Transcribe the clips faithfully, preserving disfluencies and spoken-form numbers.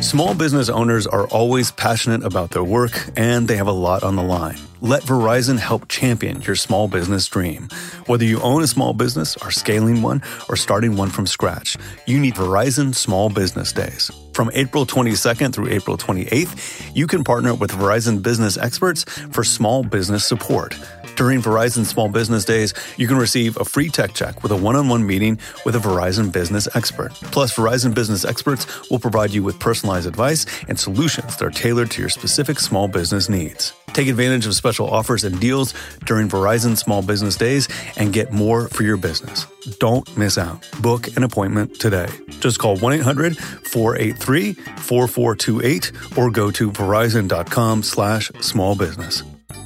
Small business owners are always passionate about their work, and they have a lot on the line. Let Verizon help champion your small business dream. Whether you own a small business, are scaling one, or starting one from scratch, you need Verizon Small Business Days. From April twenty-second through April twenty-eighth, you can partner with Verizon business experts for small business support. During Verizon Small Business Days, you can receive a free tech check with a one-on-one meeting with a Verizon business expert. Plus, Verizon business experts will provide you with personalized advice and solutions that are tailored to your specific small business needs. Take advantage of special offers and deals during Verizon Small Business Days and get more for your business. Don't miss out. Book an appointment today. Just call one eight hundred four eight three four four two eight or go to verizon.com slash small business.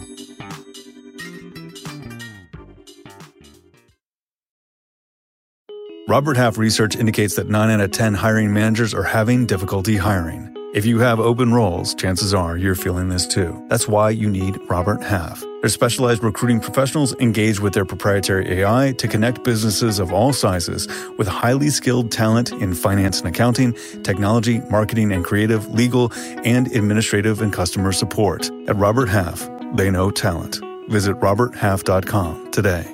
Robert Half research indicates that nine out of ten hiring managers are having difficulty hiring. If you have open roles, chances are you're feeling this too. That's why you need Robert Half. Their specialized recruiting professionals engage with their proprietary A I to connect businesses of all sizes with highly skilled talent in finance and accounting, technology, marketing and creative, legal, and administrative and customer support. At Robert Half, they know talent. Visit robert half dot com today.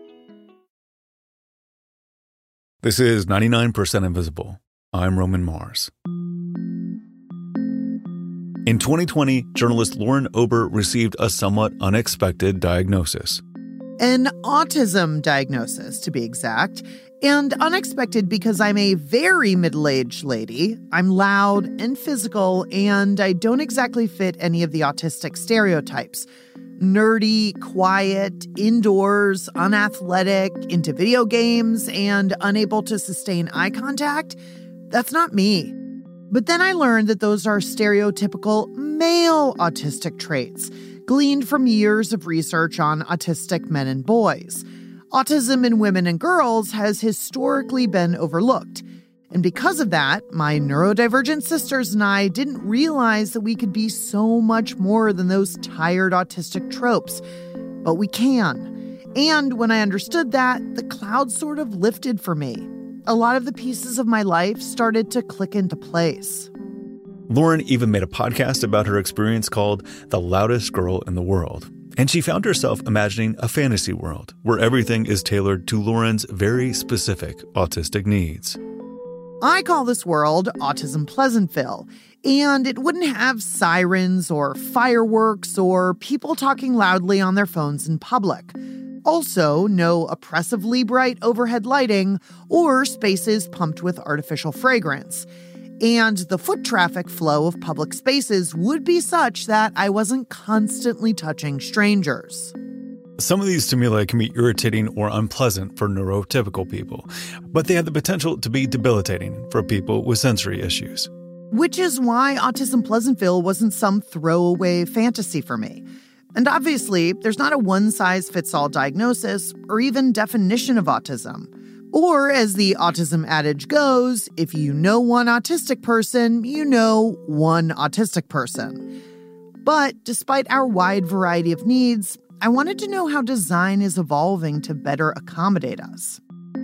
This is ninety-nine percent Invisible. I'm Roman Mars. In twenty twenty, journalist Lauren Ober received a somewhat unexpected diagnosis. An autism diagnosis, to be exact. And unexpected because I'm a very middle-aged lady. I'm loud and physical, and I don't exactly fit any of the autistic stereotypes. Nerdy, quiet, indoors, unathletic, into video games, and unable to sustain eye contact. That's not me. But then I learned that those are stereotypical male autistic traits, gleaned from years of research on autistic men and boys. Autism in women and girls has historically been overlooked. And because of that, my neurodivergent sisters and I didn't realize that we could be so much more than those tired autistic tropes. But we can. And when I understood that, the cloud sort of lifted for me. A lot of the pieces of my life started to click into place. Lauren even made a podcast about her experience called The Loudest Girl in the World. And she found herself imagining a fantasy world where everything is tailored to Lauren's very specific autistic needs. I call this world Autism Pleasantville, and it wouldn't have sirens or fireworks or people talking loudly on their phones in public. Also, no oppressively bright overhead lighting or spaces pumped with artificial fragrance. And the foot traffic flow of public spaces would be such that I wasn't constantly touching strangers. Some of these stimuli can be irritating or unpleasant for neurotypical people, but they have the potential to be debilitating for people with sensory issues. Which is why Autism Pleasantville wasn't some throwaway fantasy for me. And obviously, there's not a one-size-fits-all diagnosis or even definition of autism. Or, as the autism adage goes, if you know one autistic person, you know one autistic person. But despite our wide variety of needs, I wanted to know how design is evolving to better accommodate us.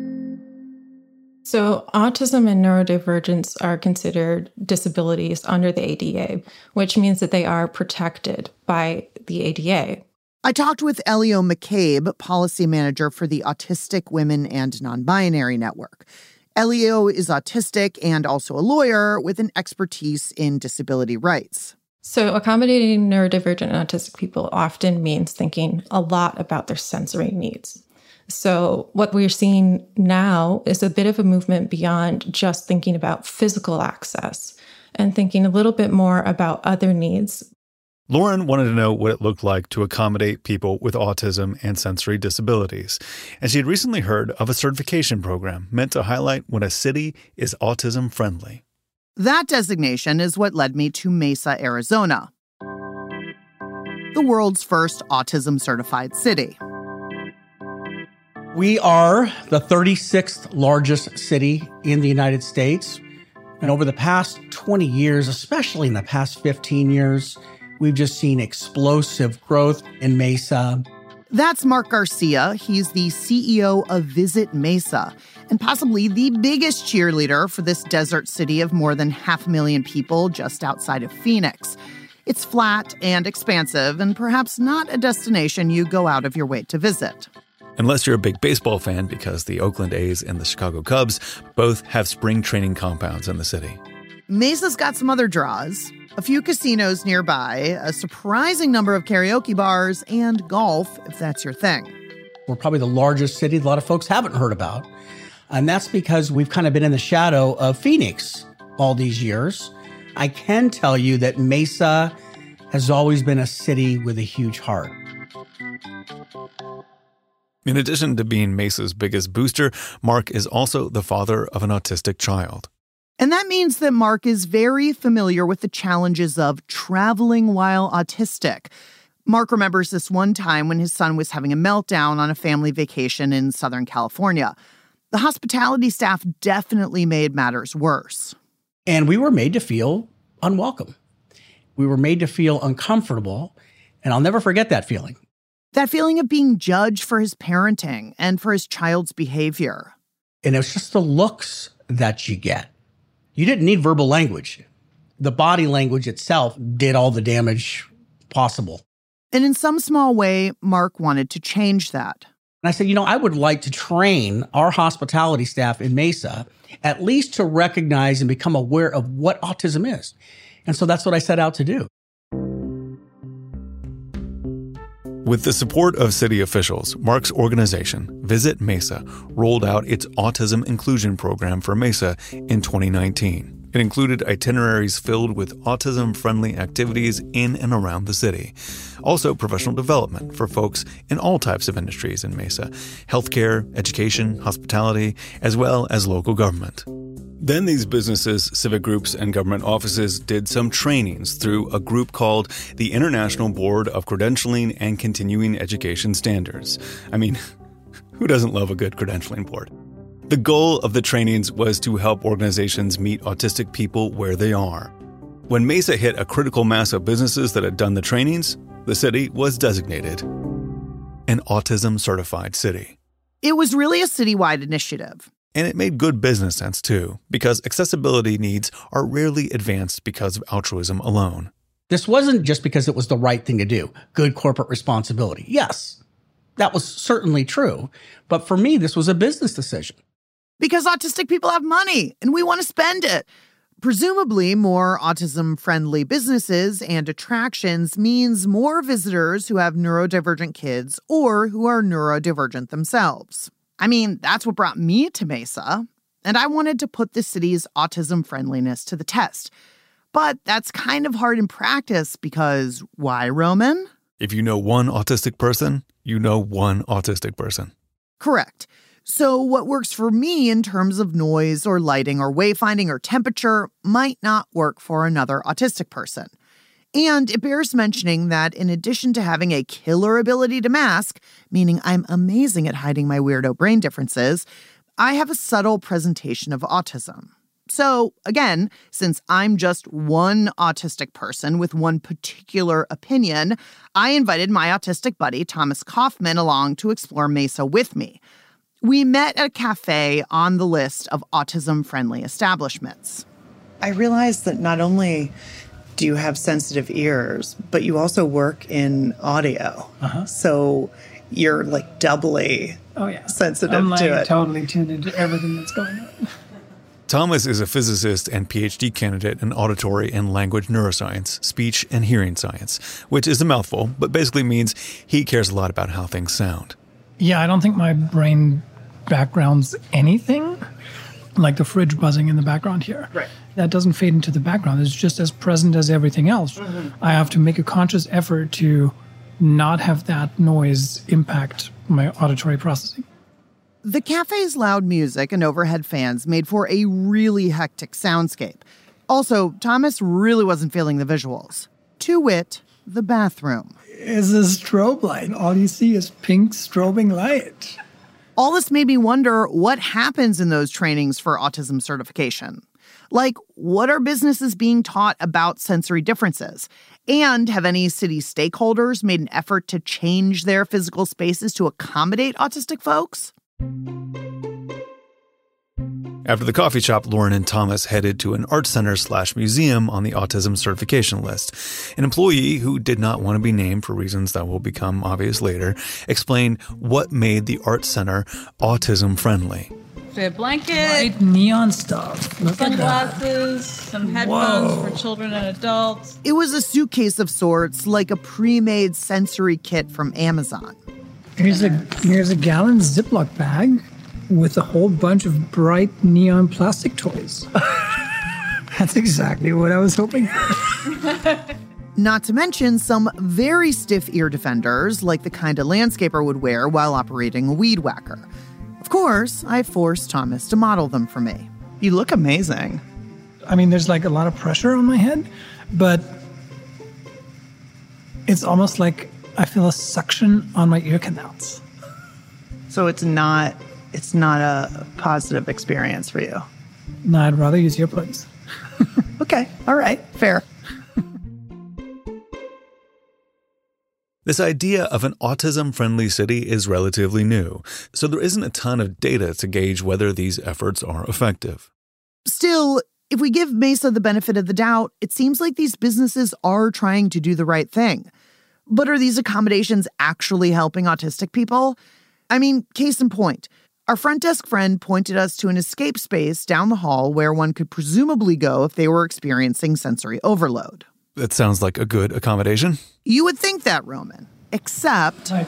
So autism and neurodivergence are considered disabilities under the A D A, which means that they are protected by the A D A. I talked with Elio McCabe, policy manager for the Autistic Women and Non-Binary Network. Elio is autistic and also a lawyer with an expertise in disability rights. So accommodating neurodivergent and autistic people often means thinking a lot about their sensory needs. So what we're seeing now is a bit of a movement beyond just thinking about physical access and thinking a little bit more about other needs. Lauren wanted to know what it looked like to accommodate people with autism and sensory disabilities. And she had recently heard of a certification program meant to highlight when a city is autism-friendly. That designation is what led me to Mesa, Arizona, the world's first autism-certified city. We are the thirty-sixth largest city in the United States. And over the past twenty years, especially in the past fifteen years, we've just seen explosive growth in Mesa. That's Mark Garcia. He's the C E O of Visit Mesa, and possibly the biggest cheerleader for this desert city of more than half a million people just outside of Phoenix. It's flat and expansive, and perhaps not a destination you go out of your way to visit. Unless you're a big baseball fan, because the Oakland A's and the Chicago Cubs both have spring training compounds in the city. Mesa's got some other draws. A few casinos nearby, a surprising number of karaoke bars, and golf, if that's your thing. We're probably the largest city a lot of folks haven't heard about. And that's because we've kind of been in the shadow of Phoenix all these years. I can tell you that Mesa has always been a city with a huge heart. In addition to being Mesa's biggest booster, Mark is also the father of an autistic child. And that means that Mark is very familiar with the challenges of traveling while autistic. Mark remembers this one time when his son was having a meltdown on a family vacation in Southern California. The hospitality staff definitely made matters worse. And we were made to feel unwelcome. We were made to feel uncomfortable, and I'll never forget that feeling. That feeling of being judged for his parenting and for his child's behavior. And it was just the looks that you get. You didn't need verbal language. The body language itself did all the damage possible. And in some small way, Mark wanted to change that. And I said, you know, I would like to train our hospitality staff in Mesa at least to recognize and become aware of what autism is. And so that's what I set out to do. With the support of city officials, Mark's organization, Visit Mesa, rolled out its Autism Inclusion Program for Mesa in twenty nineteen. It included itineraries filled with autism-friendly activities in and around the city. Also, professional development for folks in all types of industries in Mesa: healthcare, education, hospitality, as well as local government. Then these businesses, civic groups, and government offices did some trainings through a group called the International Board of Credentialing and Continuing Education Standards. I mean, who doesn't love a good credentialing board? The goal of the trainings was to help organizations meet autistic people where they are. When Mesa hit a critical mass of businesses that had done the trainings, the city was designated an autism-certified city. It was really a citywide initiative. And it made good business sense, too, because accessibility needs are rarely advanced because of altruism alone. This wasn't just because it was the right thing to do, good corporate responsibility. Yes, that was certainly true. But for me, this was a business decision. Because autistic people have money, and we want to spend it. Presumably, more autism-friendly businesses and attractions means more visitors who have neurodivergent kids or who are neurodivergent themselves. I mean, that's what brought me to Mesa, and I wanted to put the city's autism friendliness to the test. But that's kind of hard in practice because why, Roman? If you know one autistic person, you know one autistic person. Correct. So what works for me in terms of noise or lighting or wayfinding or temperature might not work for another autistic person. And it bears mentioning that in addition to having a killer ability to mask, meaning I'm amazing at hiding my weirdo brain differences, I have a subtle presentation of autism. So again, since I'm just one autistic person with one particular opinion, I invited my autistic buddy, Thomas Kaufman, along to explore Mesa with me. We met at a cafe on the list of autism-friendly establishments. I realized that not only do you have sensitive ears, but you also work in audio. Uh-huh. So you're like doubly oh, yeah. sensitive I'm like to it. Totally tuned into everything that's going on. Thomas is a physicist and P H D candidate in auditory and language neuroscience, speech and hearing science, which is a mouthful, but basically means he cares a lot about how things sound. Yeah, I don't think my brain background's anything like the fridge buzzing in the background here. Right. That doesn't fade into the background. It's just as present as everything else. Mm-hmm. I have to make a conscious effort to not have that noise impact my auditory processing. The cafe's loud music and overhead fans made for a really hectic soundscape. Also, Thomas really wasn't feeling the visuals. To wit, the bathroom. It's a strobe light. All you see is pink strobing light. All this made me wonder what happens in those trainings for autism certification. Like, what are businesses being taught about sensory differences? And have any city stakeholders made an effort to change their physical spaces to accommodate autistic folks? After the coffee shop, Lauren and Thomas headed to an art center slash museum on the autism certification list. An employee who did not want to be named for reasons that will become obvious later explained what made the art center autism friendly. A blanket, Bright neon stuff. Look at that. sunglasses, some headphones Whoa. for children and adults. It was a suitcase of sorts, like a pre-made sensory kit from Amazon. Here's a here's a gallon Ziploc bag with a whole bunch of bright neon plastic toys. That's exactly what I was hoping for. Not to mention some very stiff ear defenders, like the kind a landscaper would wear while operating a weed whacker. Of course, I forced Thomas to model them for me. You look amazing. I mean, there's like a lot of pressure on my head, but it's almost like I feel a suction on my ear canals. So it's not it's not a positive experience for you. No, I'd rather use earplugs. Okay. All right. Fair. This idea of an autism-friendly city is relatively new, so there isn't a ton of data to gauge whether these efforts are effective. Still, if we give Mesa the benefit of the doubt, it seems like these businesses are trying to do the right thing. But are these accommodations actually helping autistic people? I mean, case in point, our front desk friend pointed us to an escape space down the hall where one could presumably go if they were experiencing sensory overload. That sounds like a good accommodation. You would think that, Roman. Except... Like,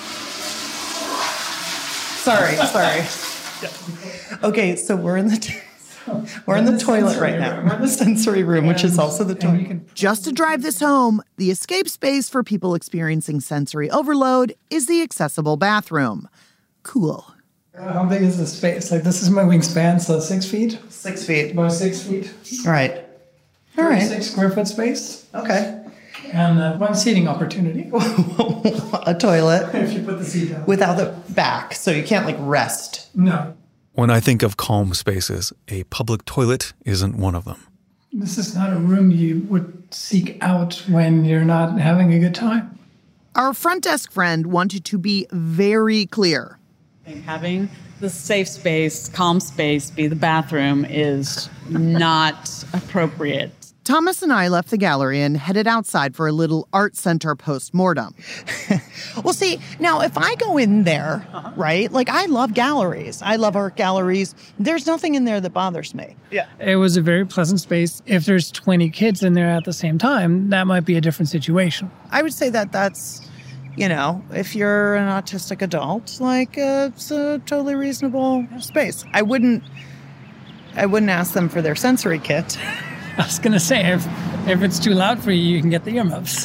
Sorry. Sorry. Okay. So we're in the t- we're in the toilet right now. We're in the sensory room, which is also the and you toilet. can just to drive this home, the escape space for people experiencing sensory overload is the accessible bathroom. Cool. How big is the space? Like, this is my wingspan, so six feet? Six feet. About six feet. All right. All right. Six square foot space. Okay. And uh, one seating opportunity. A toilet If you put the seat down. without the back, so you can't like rest. No. When I think of calm spaces, a public toilet isn't one of them. This is not a room you would seek out when you're not having a good time. Our front desk friend wanted to be very clear. Having the safe space, calm space be the bathroom is not appropriate. Thomas and I left the gallery and headed outside for a little art center post-mortem. Well, see, now if I go in there, uh-huh. right, like I love galleries. I love art galleries. There's nothing in there that bothers me. Yeah. It was a very pleasant space. If there's twenty kids in there at the same time, that might be a different situation. I would say that that's, you know, if you're an autistic adult, like uh, it's a totally reasonable space. I wouldn't, I wouldn't ask them for their sensory kit. I was going to say, if, if it's too loud for you, you can get the earmuffs.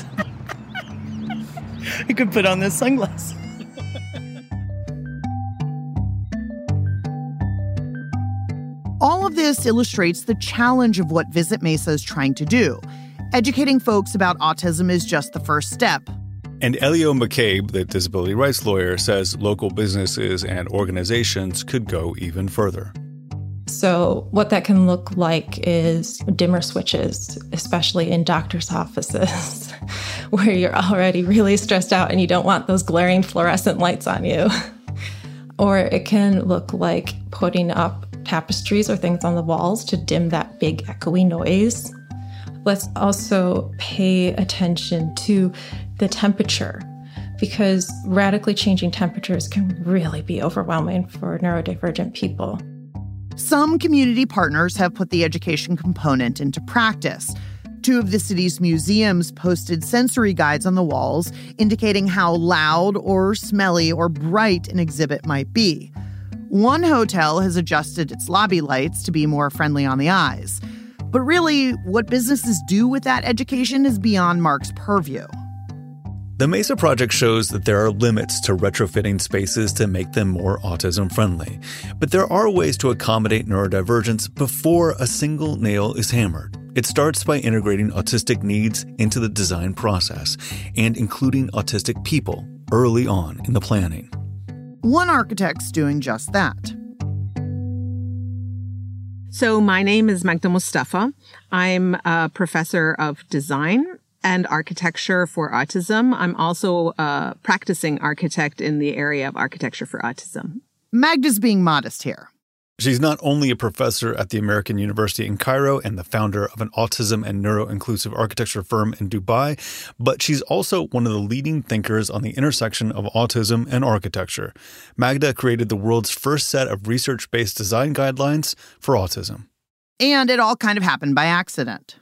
You could put on this sunglasses. All of this illustrates the challenge of what Visit Mesa is trying to do. Educating folks about autism is just the first step. And Elio McCabe, the disability rights lawyer, says local businesses and organizations could go even further. So what that can look like is dimmer switches, especially in doctor's offices, where you're already really stressed out and you don't want those glaring fluorescent lights on you. Or it can look like putting up tapestries or things on the walls to dim that big echoey noise. Let's also pay attention to the temperature, because radically changing temperatures can really be overwhelming for neurodivergent people. Some community partners have put the education component into practice. Two of the city's museums posted sensory guides on the walls indicating how loud or smelly or bright an exhibit might be. One hotel has adjusted its lobby lights to be more friendly on the eyes. But really, what businesses do with that education is beyond Mark's purview. The Mesa Project shows that there are limits to retrofitting spaces to make them more autism-friendly. But there are ways to accommodate neurodivergence before a single nail is hammered. It starts by integrating autistic needs into the design process and including autistic people early on in the planning. One architect's doing just that. So my name is Magda Mustafa. I'm a professor of design and architecture for autism. I'm also a practicing architect in the area of architecture for autism. Magda's being modest here. She's not only a professor at the American University in Cairo and the founder of an autism and neuro-inclusive architecture firm in Dubai, but she's also one of the leading thinkers on the intersection of autism and architecture. Magda created the world's first set of research-based design guidelines for autism. And it all kind of happened by accident.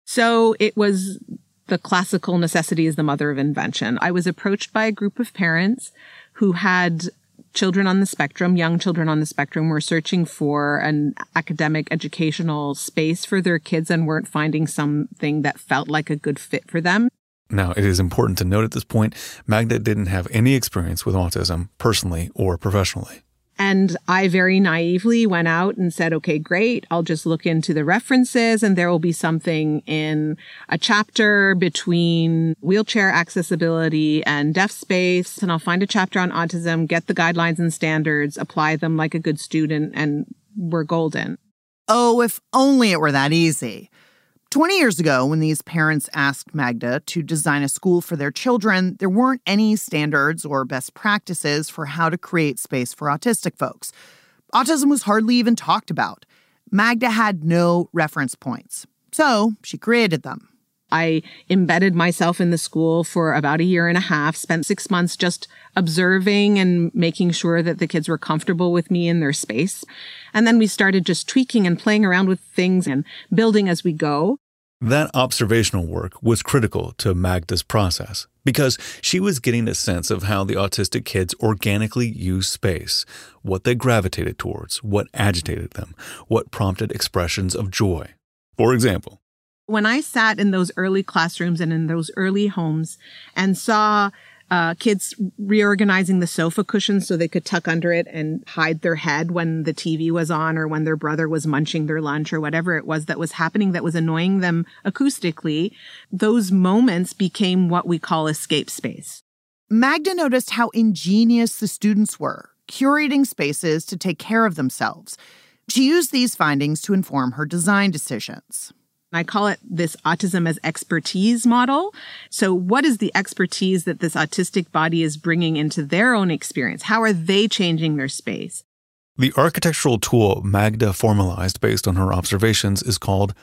So it was the classical necessity is the mother of invention. I was approached by a group of parents who had children on the spectrum, young children on the spectrum, were searching for an academic educational space for their kids and weren't finding something that felt like a good fit for them. Now, it is important to note at this point, Magda didn't have any experience with autism personally or professionally. And I very naively went out and said, okay, great. I'll just look into the references and there will be something in a chapter between wheelchair accessibility and deaf space. And I'll find a chapter on autism, get the guidelines and standards, apply them like a good student, and we're golden. Oh, if only it were that easy. twenty years ago, when these parents asked Magda to design a school for their children, there weren't any standards or best practices for how to create space for autistic folks. Autism was hardly even talked about. Magda had no reference points, so she created them. I embedded myself in the school for about a year and a half, spent six months just observing and making sure that the kids were comfortable with me in their space. And then we started just tweaking and playing around with things and building as we go. That observational work was critical to Magda's process because she was getting a sense of how the autistic kids organically use space, what they gravitated towards, what agitated them, what prompted expressions of joy. For example, when I sat in those early classrooms and in those early homes and saw uh, kids reorganizing the sofa cushions so they could tuck under it and hide their head when the T V was on or when their brother was munching their lunch or whatever it was that was happening that was annoying them acoustically, those moments became what we call escape space. Magda noticed how ingenious the students were, curating spaces to take care of themselves. She used these findings to inform her design decisions. I call it this autism as expertise model. So what is the expertise that this autistic body is bringing into their own experience? How are they changing their space? The architectural tool Magda formalized based on her observations is called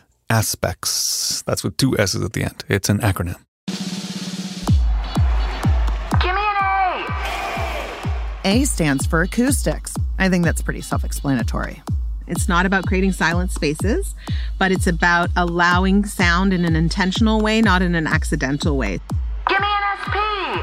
ASPECS. That's with two S's at the end. It's an acronym. Give me an A! A stands for acoustics. I think that's pretty self-explanatory. It's not about creating silent spaces, but it's about allowing sound in an intentional way, not in an accidental way. Give me an S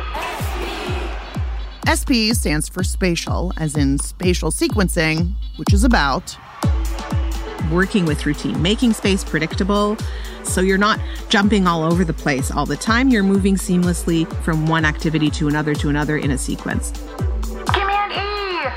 P! S P stands for spatial, as in spatial sequencing, which is about working with routine, making space predictable. So you're not jumping all over the place all the time. You're moving seamlessly from one activity to another to another in a sequence. Give me an E!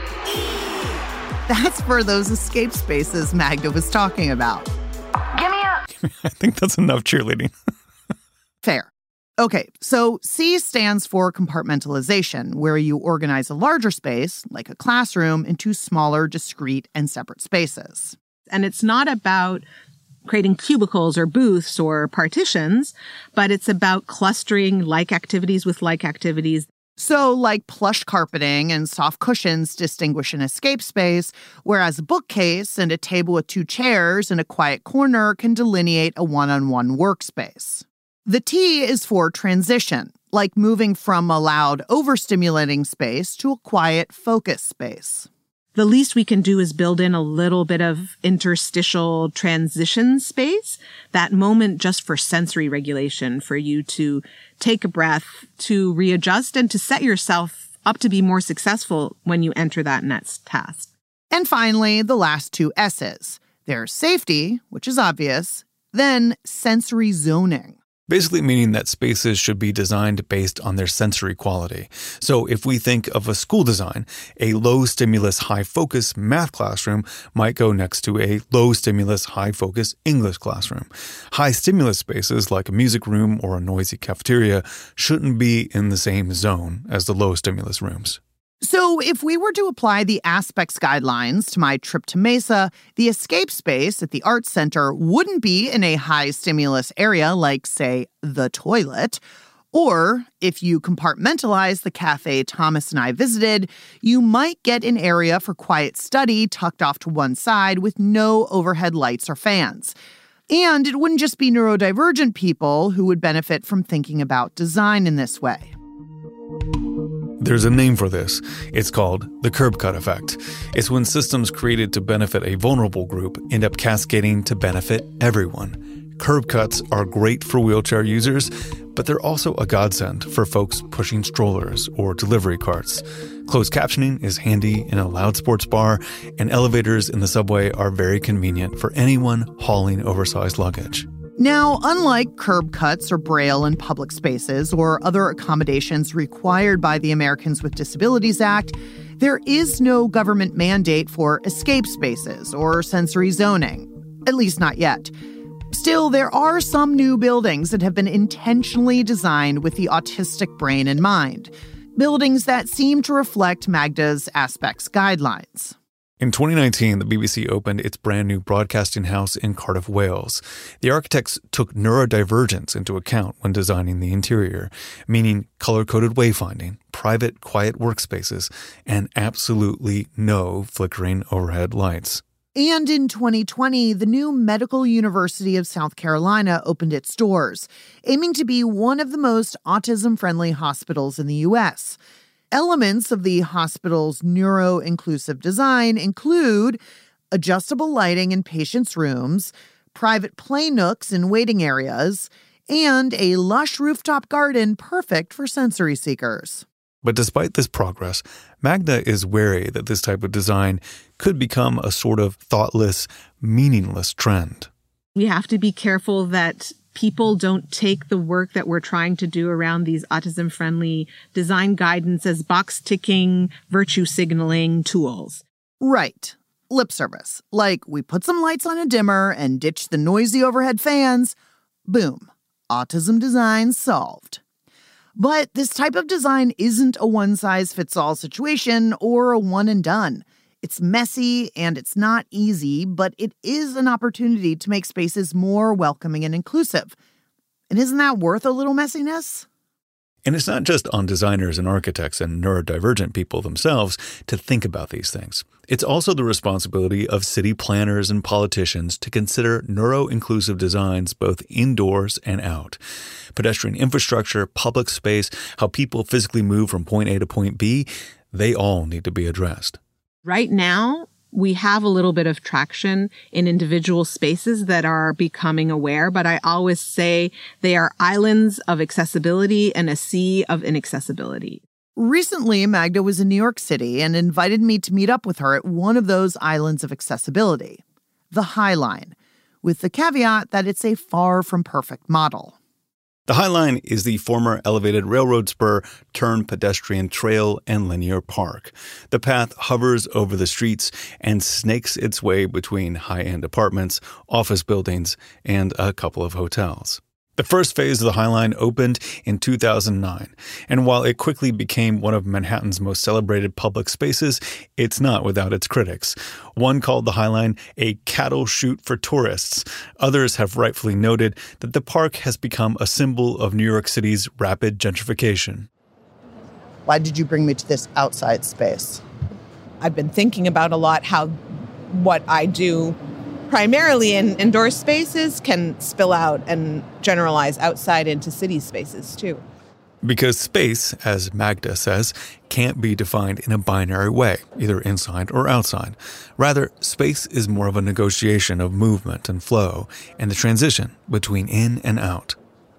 That's for those escape spaces Magda was talking about. Give me a... I think that's enough cheerleading. Fair. Okay, so C stands for compartmentalization, where you organize a larger space, like a classroom, into smaller, discrete, and separate spaces. And it's not about creating cubicles or booths or partitions, but it's about clustering like activities with like activities. So, like plush carpeting and soft cushions distinguish an escape space, whereas a bookcase and a table with two chairs in a quiet corner can delineate a one-on-one workspace. The T is for transition, like moving from a loud, overstimulating space to a quiet, focused space. The least we can do is build in a little bit of interstitial transition space, that moment just for sensory regulation, for you to take a breath, to readjust, and to set yourself up to be more successful when you enter that next task. And finally, the last two S's. There's safety, which is obvious, then sensory zoning. Basically meaning that spaces should be designed based on their sensory quality. So if we think of a school design, a low-stimulus, high-focus math classroom might go next to a low-stimulus, high-focus English classroom. High-stimulus spaces like a music room or a noisy cafeteria shouldn't be in the same zone as the low-stimulus rooms. So if we were to apply the ASPECS guidelines to my trip to Mesa, the escape space at the Arts Center wouldn't be in a high-stimulus area like, say, the toilet. Or, if you compartmentalize the cafe Thomas and I visited, you might get an area for quiet study tucked off to one side with no overhead lights or fans. And it wouldn't just be neurodivergent people who would benefit from thinking about design in this way. There's a name for this. It's called the curb cut effect. It's when systems created to benefit a vulnerable group end up cascading to benefit everyone. Curb cuts are great for wheelchair users, but they're also a godsend for folks pushing strollers or delivery carts. Closed captioning is handy in a loud sports bar, and elevators in the subway are very convenient for anyone hauling oversized luggage. Now, unlike curb cuts or braille in public spaces or other accommodations required by the Americans with Disabilities Act, there is no government mandate for escape spaces or sensory zoning, at least not yet. Still, there are some new buildings that have been intentionally designed with the autistic brain in mind, buildings that seem to reflect Magda's Aspects guidelines. In twenty nineteen, the B B C opened its brand new broadcasting house in Cardiff, Wales. The architects took neurodivergence into account when designing the interior, meaning color-coded wayfinding, private, quiet workspaces, and absolutely no flickering overhead lights. And in twenty twenty, the new Medical University of South Carolina opened its doors, aiming to be one of the most autism-friendly hospitals in the U S. Elements of the hospital's neuro-inclusive design include adjustable lighting in patients' rooms, private play nooks in waiting areas, and a lush rooftop garden perfect for sensory seekers. But despite this progress, Magda is wary that this type of design could become a sort of thoughtless, meaningless trend. We have to be careful that people don't take the work that we're trying to do around these autism-friendly design guidance as box-ticking, virtue signaling tools. Right. Lip service. Like, we put some lights on a dimmer and ditch the noisy overhead fans. Boom. Autism design solved. But this type of design isn't a one-size-fits-all situation or a one-and-done. It's messy and it's not easy, but it is an opportunity to make spaces more welcoming and inclusive. And isn't that worth a little messiness? And it's not just on designers and architects and neurodivergent people themselves to think about these things. It's also the responsibility of city planners and politicians to consider neuro-inclusive designs both indoors and out. Pedestrian infrastructure, public space, how people physically move from point A to point B, they all need to be addressed. Right now, we have a little bit of traction in individual spaces that are becoming aware, but I always say they are islands of accessibility and a sea of inaccessibility. Recently, Magda was in New York City and invited me to meet up with her at one of those islands of accessibility, the High Line, with the caveat that it's a far from perfect model. The High Line is the former elevated railroad spur turned pedestrian trail and linear park. The path hovers over the streets and snakes its way between high-end apartments, office buildings, and a couple of hotels. The first phase of the High Line opened in two thousand nine, and while it quickly became one of Manhattan's most celebrated public spaces, it's not without its critics. One called the High Line a cattle chute for tourists. Others have rightfully noted that the park has become a symbol of New York City's rapid gentrification. Why did you bring me to this outside space? I've been thinking about a lot how what I do primarily in indoor spaces can spill out and generalize outside into city spaces too. Because space, as Magda says, can't be defined in a binary way, either inside or outside. Rather, space is more of a negotiation of movement and flow and the transition between in and out.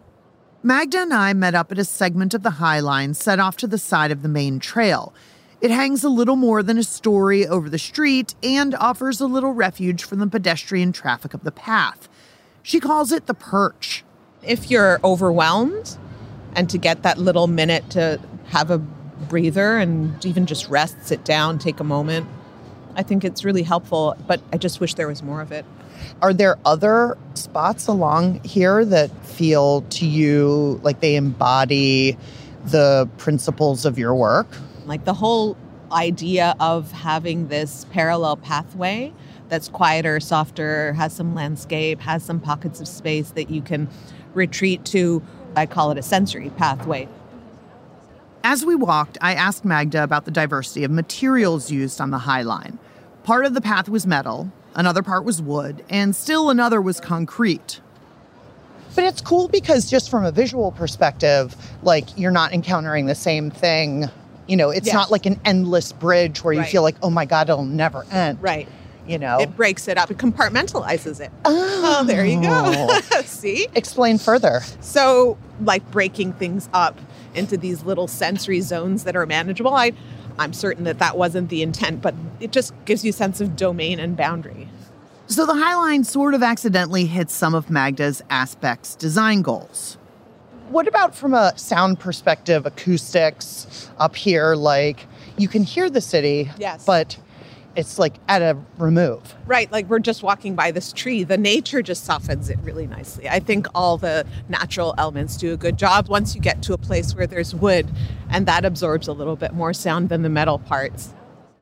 Magda and I met up at a segment of the High Line set off to the side of the main trail. It hangs a little more than a story over the street and offers a little refuge from the pedestrian traffic of the path. She calls it the perch. If you're overwhelmed and to get that little minute to have a breather and even just rest, sit down, take a moment, I think it's really helpful, but I just wish there was more of it. Are there other spots along here that feel to you like they embody the principles of your work? Like the whole idea of having this parallel pathway that's quieter, softer, has some landscape, has some pockets of space that you can retreat to I call it a sensory pathway. As we walked, I asked Magda about the diversity of materials used on the High Line. Part of the path was metal, another part was wood, and still another was concrete. But it's cool because just from a visual perspective, like you're not encountering the same thing. You know, it's Yes. not like an endless bridge where you Right. feel like, oh my God, it'll never end. Right. You know? It breaks it up. It compartmentalizes it. Oh, Oh, there you go. See? Explain further. So, like breaking things up into these little sensory zones that are manageable. I, I'm certain that that wasn't the intent, but it just gives you a sense of domain and boundary. So the High Line sort of accidentally hits some of Magda's Aspects design goals. What about from a sound perspective, acoustics up here? Like you can hear the city, Yes. but it's like at a remove. Right, like we're just walking by this tree. The nature just softens it really nicely. I think all the natural elements do a good job once you get to a place where there's wood, and that absorbs a little bit more sound than the metal parts.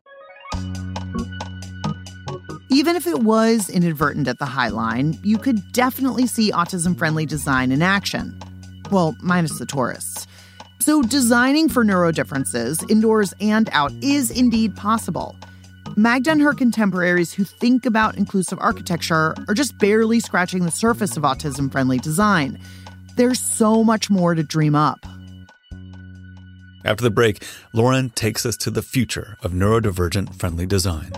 Even if it was inadvertent at the High Line, you could definitely see autism-friendly design in action. Well, minus the tourists. So designing for neurodifferences, indoors and out, is indeed possible. Magda and her contemporaries who think about inclusive architecture are just barely scratching the surface of autism-friendly design. There's so much more to dream up. After the break, Lauren takes us to the future of neurodivergent friendly design.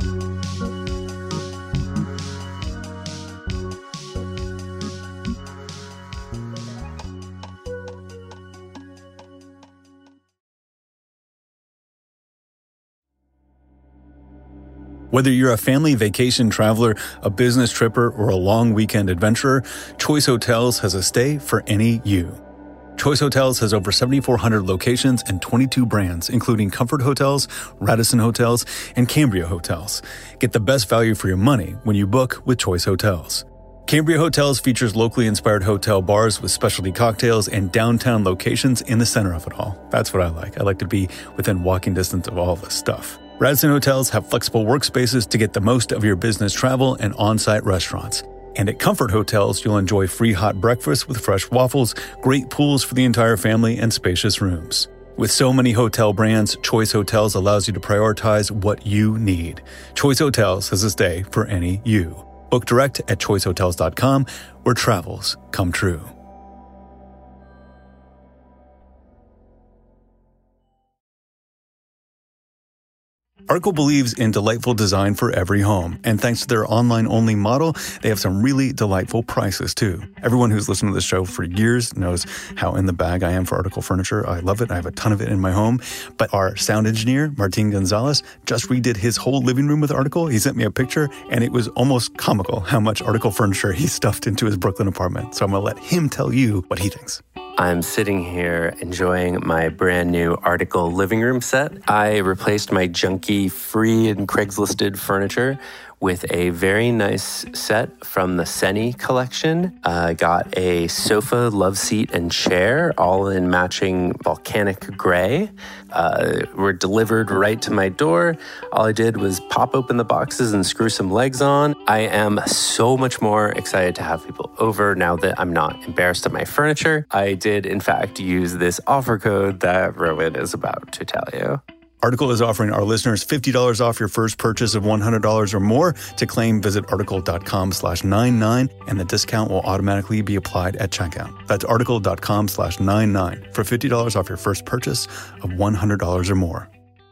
Whether you're a family vacation traveler, a business tripper, or a long weekend adventurer, Choice Hotels has a stay for any you. Choice Hotels has over seven thousand four hundred locations and twenty-two brands, including Comfort Hotels, Radisson Hotels, and Cambria Hotels. Get the best value for your money when you book with Choice Hotels. Cambria Hotels features locally inspired hotel bars with specialty cocktails and downtown locations in the center of it all. That's what I like. I like to be within walking distance of all this stuff. Radisson Hotels have flexible workspaces to get the most of your business travel and on-site restaurants. And at Comfort Hotels, you'll enjoy free hot breakfast with fresh waffles, great pools for the entire family, and spacious rooms. With so many hotel brands, Choice Hotels allows you to prioritize what you need. Choice Hotels has a stay for any you. Book direct at choice hotels dot com, where travels come true. Article believes in delightful design for every home, and thanks to their online-only model, they have some really delightful prices, too. Everyone who's listened to this show for years knows how in the bag I am for Article furniture. I love it. I have a ton of it in my home. But our sound engineer, Martin Gonzalez, just redid his whole living room with Article. He sent me a picture, and it was almost comical how much Article furniture he stuffed into his Brooklyn apartment. So I'm going to let him tell you what he thinks. I'm sitting here enjoying my brand new Article living room set. I replaced my junky free and Craigslisted furniture with a very nice set from the Seni collection. I uh, got a sofa, love seat, and chair, all in matching volcanic gray. Uh, were delivered right to my door. All I did was pop open the boxes and screw some legs on. I am so much more excited to have people over now that I'm not embarrassed of my furniture. I did, in fact, use this offer code that Rowan is about to tell you. Article is offering our listeners fifty dollars off your first purchase of one hundred dollars or more. To claim, visit article.com slash 99, and the discount will automatically be applied at checkout. That's article.com slash 99 for fifty dollars off your first purchase of one hundred dollars or more.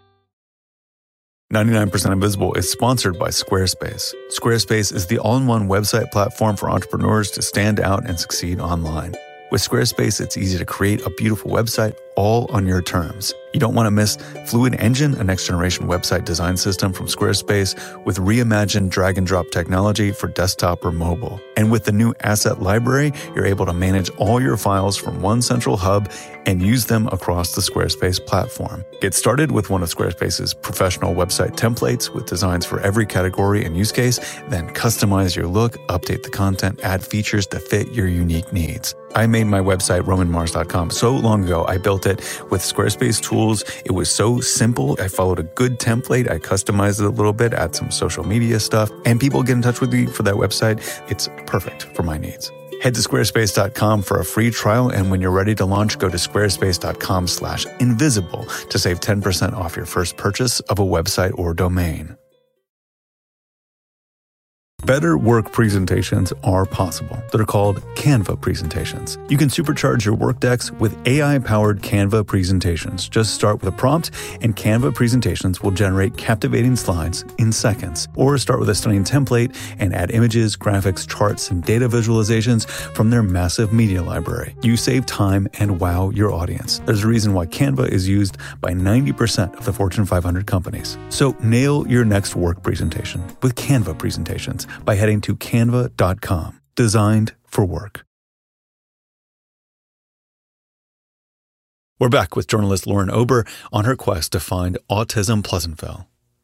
ninety-nine percent Invisible is sponsored by Squarespace. Squarespace is the all-in-one website platform for entrepreneurs to stand out and succeed online. With Squarespace, it's easy to create a beautiful website all on your terms. You don't want to miss Fluid Engine, a next-generation website design system from Squarespace with reimagined drag-and-drop technology for desktop or mobile. And with the new Asset Library, you're able to manage all your files from one central hub and use them across the Squarespace platform. Get started with one of Squarespace's professional website templates with designs for every category and use case, then customize your look, update the content, add features to fit your unique needs. I made my website, roman mars dot com, so long ago I built it it. With Squarespace tools, it was so simple. I followed a good template. I customized it a little bit, add some social media stuff, and people get in touch with me for that website. It's perfect for my needs. Head to squarespace dot com for a free trial, and when you're ready to launch, go to squarespace dot com slash invisible to save ten percent off your first purchase of a website or domain. Better work presentations are possible. They're called Canva presentations. You can supercharge your work decks with A I-powered Canva presentations. Just start with a prompt, and Canva presentations will generate captivating slides in seconds. Or start with a stunning template and add images, graphics, charts, and data visualizations from their massive media library. You save time and wow your audience. There's a reason why Canva is used by ninety percent of the Fortune five hundred companies. So nail your next work presentation with Canva presentations by heading to canva dot com. Designed for work. We're back with journalist Lauren Ober on her quest to find Autism Pleasantville.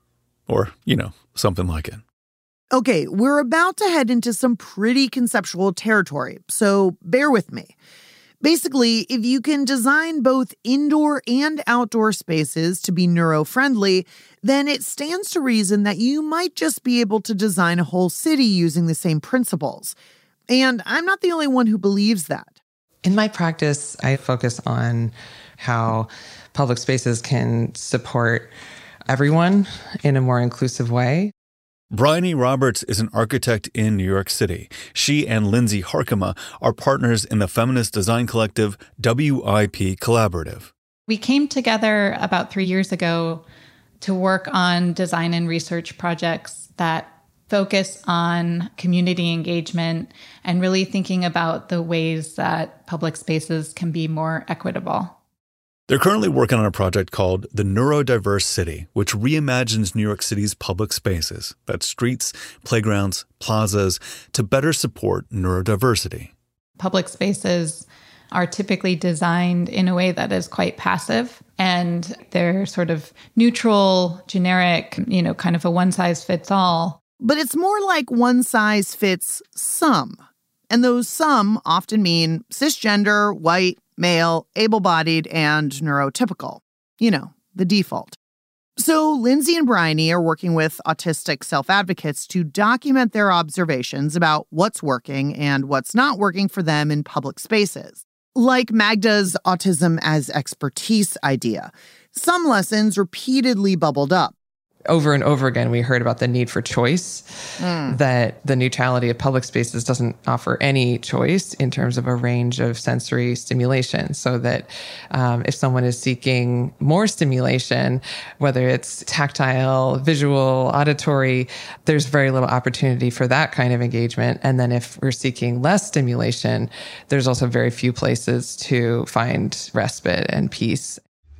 Or, you know, something like it. Okay, we're about to head into some pretty conceptual territory, so bear with me. Basically, if you can design both indoor and outdoor spaces to be neuro-friendly, then it stands to reason that you might just be able to design a whole city using the same principles. And I'm not the only one who believes that. In my practice, I focus on how public spaces can support everyone in a more inclusive way. Bryony Roberts is an architect in New York City. She and Lindsay Harkema are partners in the feminist design collective W I P Collaborative. We came together about three years ago to work on design and research projects that focus on community engagement and really thinking about the ways that public spaces can be more equitable. They're currently working on a project called The Neurodiverse City, which reimagines New York City's public spaces, that's streets, playgrounds, plazas, to better support neurodiversity. Public spaces are typically designed in a way that is quite passive, and they're sort of neutral, generic, you know, kind of a one-size-fits-all. But it's more like one size fits some. And those some often mean cisgender, white, male, able-bodied, and neurotypical. You know, the default. So Lindsay and Bryony are working with autistic self-advocates to document their observations about what's working and what's not working for them in public spaces. Like Magda's autism as expertise idea, some lessons repeatedly bubbled up. Over and over again, we heard about the need for choice, mm. that the neutrality of public spaces doesn't offer any choice in terms of a range of sensory stimulation. So that um, if someone is seeking more stimulation, whether it's tactile, visual, auditory, there's very little opportunity for that kind of engagement. And then if we're seeking less stimulation, there's also very few places to find respite and peace.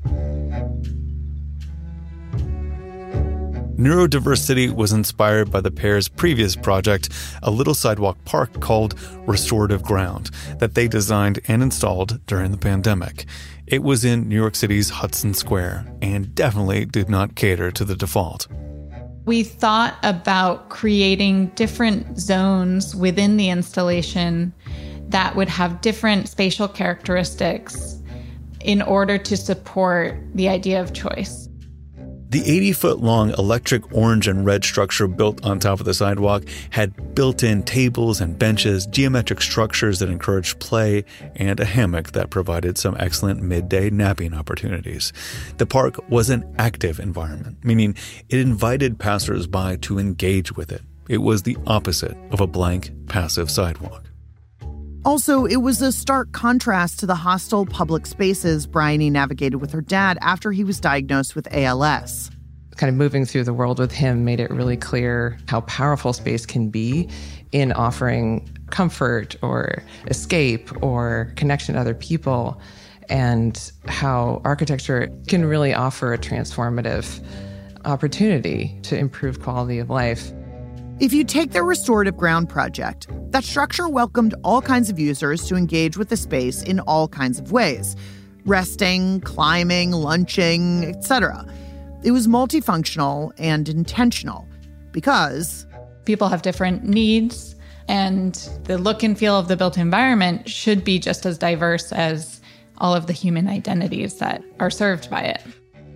Neurodiverse City was inspired by the pair's previous project, a little sidewalk park called Restorative Ground, that they designed and installed during the pandemic. It was in New York City's Hudson Square and definitely did not cater to the default. We thought about creating different zones within the installation that would have different spatial characteristics in order to support the idea of choice. The eighty-foot-long electric orange and red structure built on top of the sidewalk had built-in tables and benches, geometric structures that encouraged play, and a hammock that provided some excellent midday napping opportunities. The park was an active environment, meaning it invited passersby to engage with it. It was the opposite of a blank, passive sidewalk. Also, it was a stark contrast to the hostile public spaces Bryony navigated with her dad after he was diagnosed with A L S. Kind of moving through the world with him made it really clear how powerful space can be in offering comfort or escape or connection to other people, and how architecture can really offer a transformative opportunity to improve quality of life. If you take the Restorative Ground project, that structure welcomed all kinds of users to engage with the space in all kinds of ways. Resting, climbing, lunching, et cetera. It was multifunctional and intentional because people have different needs, and the look and feel of the built environment should be just as diverse as all of the human identities that are served by it.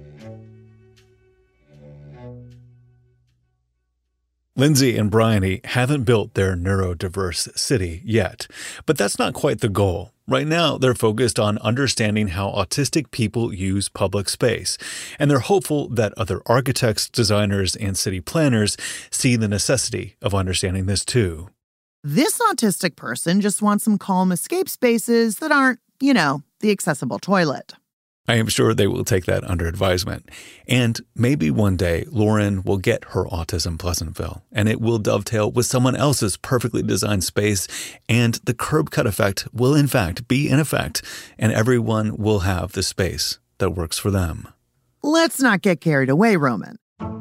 Lindsay and Bryony haven't built their neurodiverse city yet, but that's not quite the goal. Right now, they're focused on understanding how autistic people use public space, and they're hopeful that other architects, designers, and city planners see the necessity of understanding this too. This autistic person just wants some calm escape spaces that aren't, you know, the accessible toilet. I am sure they will take that under advisement. And maybe one day Lauren will get her Autism Pleasantville, and it will dovetail with someone else's perfectly designed space, and the curb cut effect will in fact be in effect, and everyone will have the space that works for them. Let's not get carried away, Roman.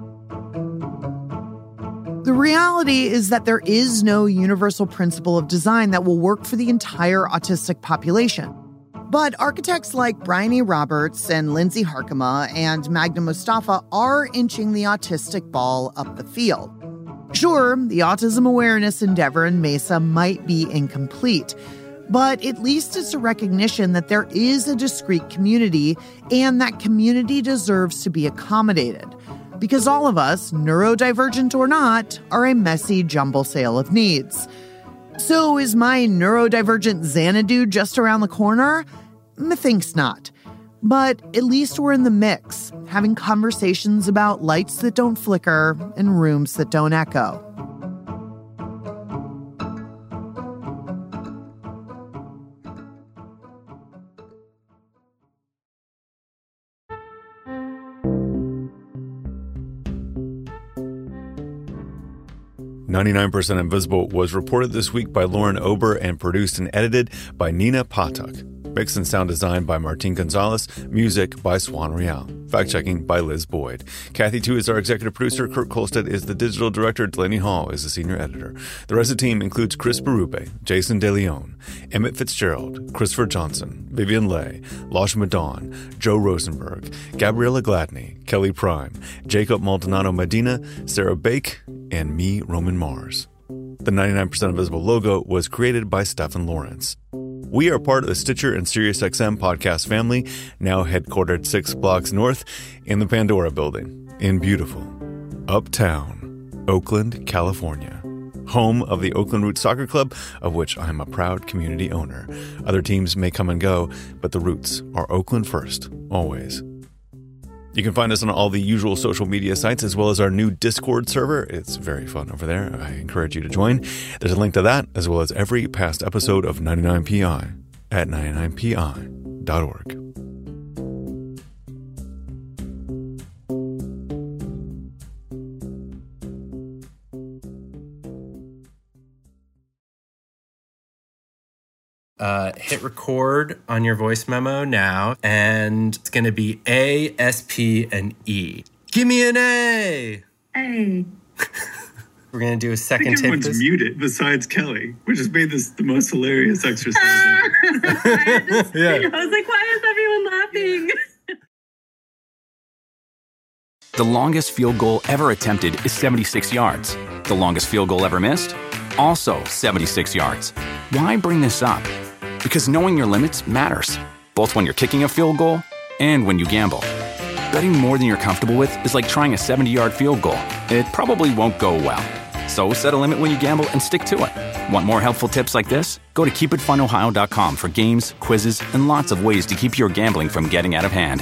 The reality is that there is no universal principle of design that will work for the entire autistic population. But architects like Bryony Roberts and Lindsay Harkema and Magda Mustafa are inching the autistic ball up the field. Sure, the autism awareness endeavor in Mesa might be incomplete, but at least it's a recognition that there is a discrete community and that community deserves to be accommodated. Because all of us, neurodivergent or not, are a messy jumble sale of needs. So is my neurodivergent Xanadu just around the corner? Methinks not. But at least we're in the mix, having conversations about lights that don't flicker and rooms that don't echo. ninety-nine percent Invisible was reported this week by Lauren Ober and produced and edited by Nina Patak. Mix and sound design by Martin Gonzalez. Music by Swan Real. Fact-checking by Liz Boyd. Kathy Tu is our executive producer. Kurt Kolstad is the digital director. Delaney Hall is the senior editor. The rest of the team includes Chris Berube, Jason DeLeon, Emmett Fitzgerald, Christopher Johnson, Vivian Leigh, Losh Madon, Joe Rosenberg, Gabriella Gladney, Kelly Prime, Jacob Maldonado Medina, Sarah Bake, and me, Roman Mars. The ninety-nine percent Invisible logo was created by Stephen Lawrence. We are part of the Stitcher and SiriusXM podcast family, now headquartered six blocks north in the Pandora building in beautiful Uptown, Oakland, California. Home of the Oakland Roots Soccer Club, of which I am a proud community owner. Other teams may come and go, but the Roots are Oakland first, always. You can find us on all the usual social media sites as well as our new Discord server. It's very fun over there. I encourage you to join. There's a link to that as well as every past episode of ninety-nine P I at ninety-nine P I dot org. Uh, hit record on your voice memo now, and it's going to be A, S, P, and E. Give me an A! A. We're going to do a second I think take. Everyone's muted besides Kelly, which has made this the most hilarious exercise ever. I, just, yeah. I was like, why is everyone laughing? The longest field goal ever attempted is seventy-six yards. The longest field goal ever missed? Also seventy-six yards. Why bring this up? Because knowing your limits matters, both when you're kicking a field goal and when you gamble. Betting more than you're comfortable with is like trying a seventy-yard field goal. It probably won't go well. So set a limit when you gamble and stick to it. Want more helpful tips like this? Go to keep it fun ohio dot com for games, quizzes, and lots of ways to keep your gambling from getting out of hand.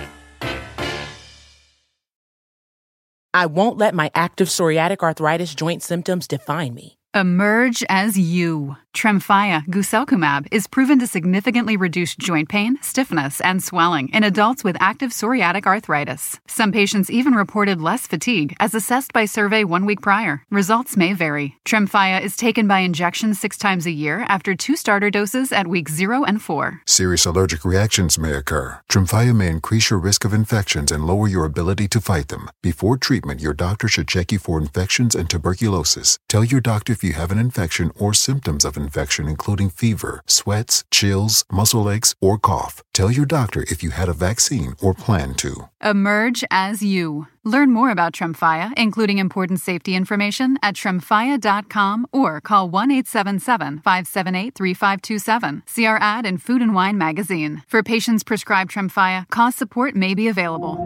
I won't let my active psoriatic arthritis joint symptoms define me. Emerge as you. Tremfya, guselkumab, is proven to significantly reduce joint pain, stiffness, and swelling in adults with active psoriatic arthritis. Some patients even reported less fatigue, as assessed by survey one week prior. Results may vary. Tremfya is taken by injection six times a year after two starter doses at weeks zero and four. Serious allergic reactions may occur. Tremfya may increase your risk of infections and lower your ability to fight them. Before treatment, your doctor should check you for infections and tuberculosis. Tell your doctor if you have an infection or symptoms of infection. infection, including fever, sweats, chills, muscle aches, or cough. Tell your doctor if you had a vaccine or plan to. Emerge as you. Learn more about Tremfya, including important safety information, at tremfya dot com or call one eight seven seven, five seven eight, three five two seven. See our ad in Food and Wine magazine. For patients prescribed Tremfya, cost support may be available.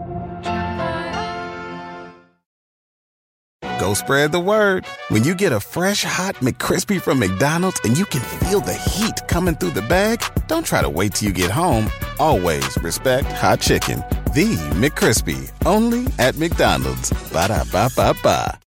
Go spread the word. When you get a fresh, hot McCrispy from McDonald's and you can feel the heat coming through the bag, don't try to wait till you get home. Always respect hot chicken. The McCrispy, only at McDonald's. Ba-da-ba-ba-ba.